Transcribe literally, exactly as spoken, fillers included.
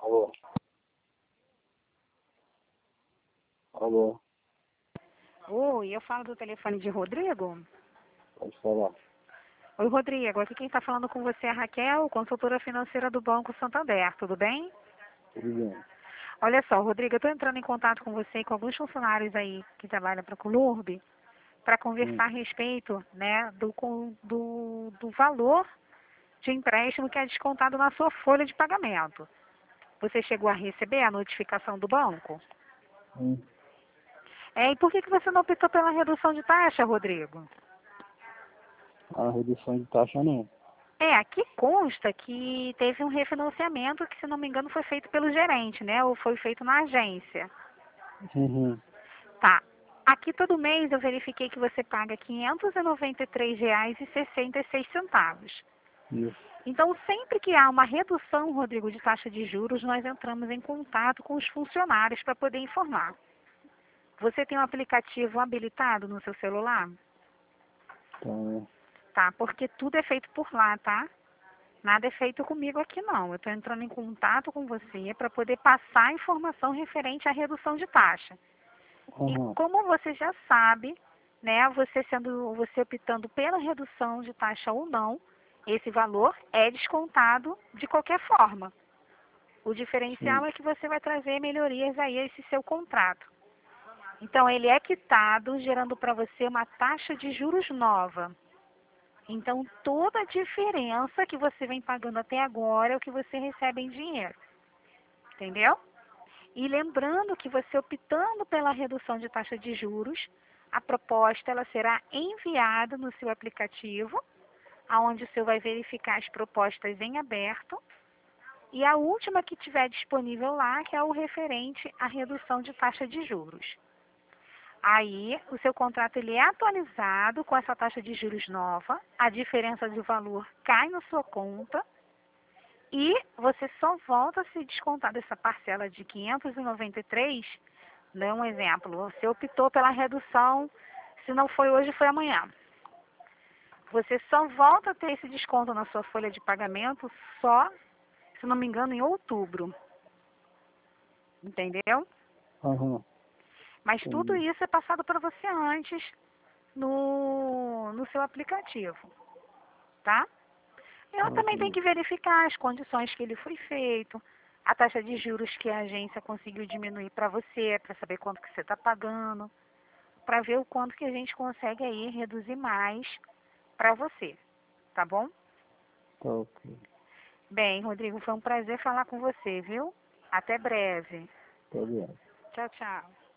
Alô? Alô? Oi, eu falo do telefone de Rodrigo? Pode falar. Oi, Rodrigo, aqui quem está falando com você é a Raquel, consultora financeira do Banco Santander, tudo bem? Tudo bem. Olha só, Rodrigo, eu estou entrando em contato com você e com alguns funcionários aí que trabalham para a Colurb para Hum. conversar a respeito, né, do, com- do, do valor de empréstimo que é descontado na sua folha de pagamento. Você chegou a receber a notificação do banco? Hum. É, e por que, que você não optou pela redução de taxa, Rodrigo? A redução de taxa não. É, aqui consta que teve um refinanciamento que, se não me engano, foi feito pelo gerente, né? Ou foi feito na agência. Uhum. Tá. Aqui todo mês eu verifiquei que você paga quinhentos e noventa e três reais e sessenta e seis centavos. Isso. Então, sempre que há uma redução, Rodrigo, de taxa de juros, nós entramos em contato com os funcionários para poder informar. Você tem um aplicativo habilitado no seu celular? Então, Tá, porque tudo é feito por lá, tá? Nada é feito comigo aqui não. Eu estou entrando em contato com você para poder passar a informação referente à redução de taxa. E uhum. como você já sabe, né, você sendo, você optando pela redução de taxa ou não, esse valor é descontado de qualquer forma. O diferencial Sim. é que você vai trazer melhorias aí a esse seu contrato. Então ele é quitado, gerando para você uma taxa de juros nova. Então, toda a diferença que você vem pagando até agora é o que você recebe em dinheiro. Entendeu? E lembrando que você optando pela redução de taxa de juros, a proposta ela será enviada no seu aplicativo, aonde o senhor vai verificar as propostas em aberto, e a última que tiver disponível lá, que é o referente à redução de taxa de juros. Aí, o seu contrato ele é atualizado com essa taxa de juros nova, a diferença de valor cai na sua conta e você só volta a se descontar dessa parcela de quinhentos e noventa e três, né, um exemplo, você optou pela redução, se não foi hoje, foi amanhã. Você só volta a ter esse desconto na sua folha de pagamento só, se não me engano, em outubro. Entendeu? Uhum. Mas tudo Entendi. isso é passado para você antes no, no seu aplicativo, tá? Ela também tem Ok. que verificar as condições que ele foi feito, a taxa de juros que a agência conseguiu diminuir para você, para saber quanto que você está pagando, para ver o quanto que a gente consegue aí reduzir mais para você, tá bom? Tá ok. Bem, Rodrigo, foi um prazer falar com você, viu? Até breve. Tá bem. Tchau, tchau.